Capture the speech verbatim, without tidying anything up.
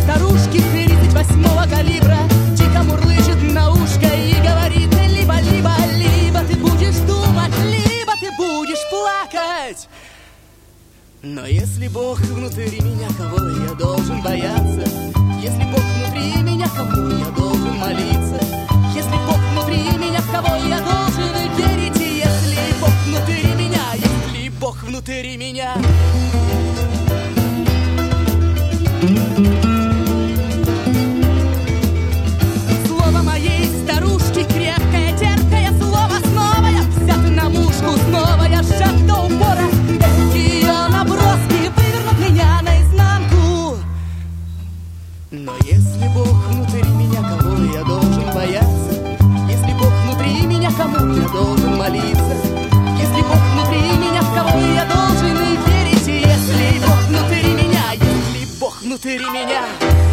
старушки тридцать восьмого калибра дико мурлычет на ушко и говорит: либо-либо, либо ты будешь думать, либо ты будешь плакать. Но если Бог внутри меня, кого я должен бояться? Если Бог внутри меня, кому я должен молиться? Если Бог внутри меня, в кого я должен верить? И если Бог внутри меня, если Бог внутри меня. Слово моей старушки крепкое, терпкое слово. Снова я взят на мушку, снова я сжат до упора. Эти ее наброски вывернут меня наизнанку. Но если Бог внутри меня, кого я должен бояться? Если Бог внутри меня, кому я должен молиться? Если Бог внутри меня, в кого я должен верить? И если Бог внутри меня, если Бог внутри меня.